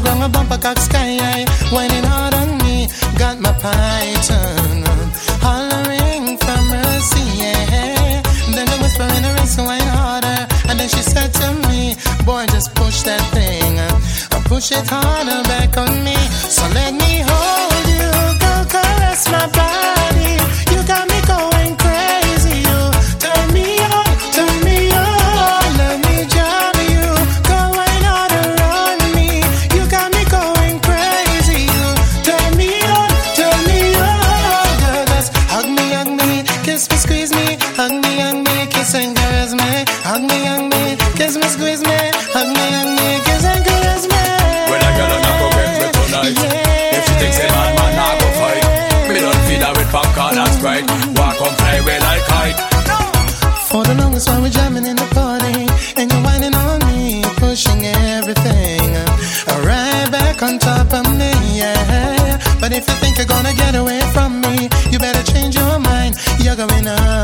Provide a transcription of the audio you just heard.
down a bumper cock sky high, whining hard on me. Got my python hollering for mercy, yeah. Then the whisper in the race, wine harder. And then she said to me, boy, just push that thing, push it harder back on me. So let me hold you, go caress my body. You got me going crazy, you turn me on, let me jam you, go wine harder on me. You got me going crazy, you turn me on, girl, just hug me, kiss me, squeeze me, hug me, kiss and caress me, hug me, kiss me, squeeze me, hug me, kiss and caress me. When I get on, I go get me tonight. Yeah. If she thinks a man, I go fight. Me don't feed her with popcorn and Sprite. Walk on fly away like kite. For the longest while we're jamming in the party, and you're whining on me, pushing everything right back on top of me, yeah. But if you think you're gonna get away from me, you better change your mind. You're going up.